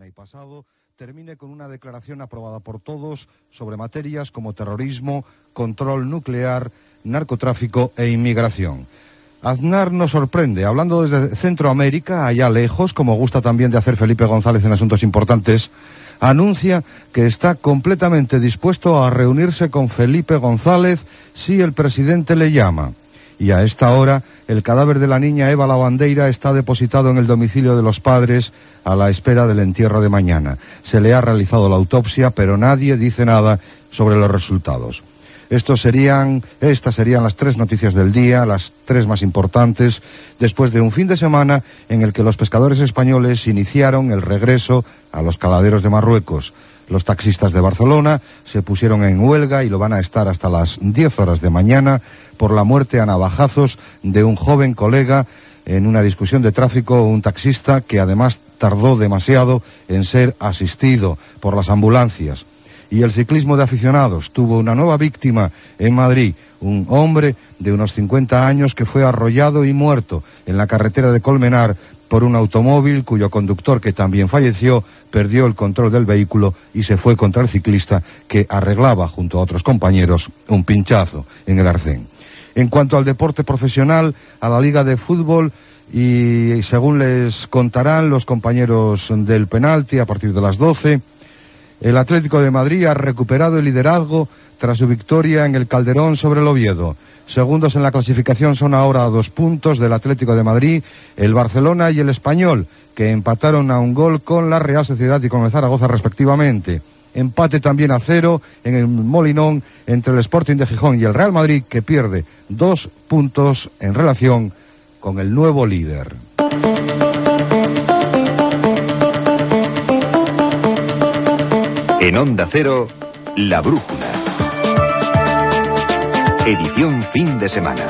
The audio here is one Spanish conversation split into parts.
y pasado termine con una declaración aprobada por todos sobre materias como terrorismo, control nuclear, narcotráfico e inmigración. Aznar nos sorprende, hablando desde Centroamérica, allá lejos, como gusta también de hacer Felipe González en asuntos importantes, anuncia que está completamente dispuesto a reunirse con Felipe González si el presidente le llama. Y a esta hora, el cadáver de la niña Eva Lavandeira está depositado en el domicilio de los padres a la espera del entierro de mañana. Se le ha realizado la autopsia, pero nadie dice nada sobre los resultados. Estas serían las tres noticias del día, las tres más importantes, después de un fin de semana en el que los pescadores españoles iniciaron el regreso a los caladeros de Marruecos. Los taxistas de Barcelona se pusieron en huelga y lo van a estar hasta las 10 horas de mañana por la muerte a navajazos de un joven colega en una discusión de tráfico, un taxista que además tardó demasiado en ser asistido por las ambulancias. Y el ciclismo de aficionados tuvo una nueva víctima en Madrid, un hombre de unos 50 años que fue arrollado y muerto en la carretera de Colmenar por un automóvil cuyo conductor, que también falleció, perdió el control del vehículo y se fue contra el ciclista que arreglaba junto a otros compañeros un pinchazo en el arcén. En cuanto al deporte profesional, a la Liga de Fútbol, y según les contarán los compañeros del penalti a partir de las 12, el Atlético de Madrid ha recuperado el liderazgo tras su victoria en el Calderón sobre el Oviedo. Segundos en la clasificación son ahora a 2 puntos del Atlético de Madrid, el Barcelona y el Español, que empataron a 1 gol con la Real Sociedad y con el Zaragoza respectivamente. Empate también a 0 en el Molinón entre el Sporting de Gijón y el Real Madrid, que pierde 2 puntos en relación con el nuevo líder. En Onda Cero, La Brújula. Edición fin de semana.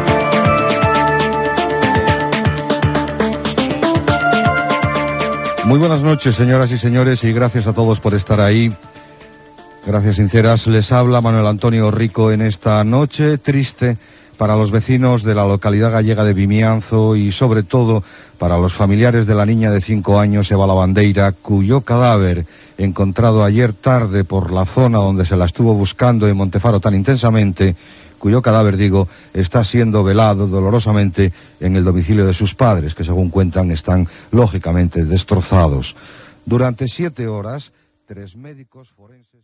Muy buenas noches, señoras y señores, y gracias a todos por estar ahí. Gracias sinceras. Les habla Manuel Antonio Rico en esta noche triste para los vecinos de la localidad gallega de Vimianzo y sobre todo para los familiares de la niña de 5 años, Eva Lavandeira, cuyo cadáver, encontrado ayer tarde por la zona donde se la estuvo buscando en Montefaro tan intensamente, cuyo cadáver, está siendo velado dolorosamente en el domicilio de sus padres, que según cuentan están lógicamente destrozados. Durante 7 horas, 3 médicos forenses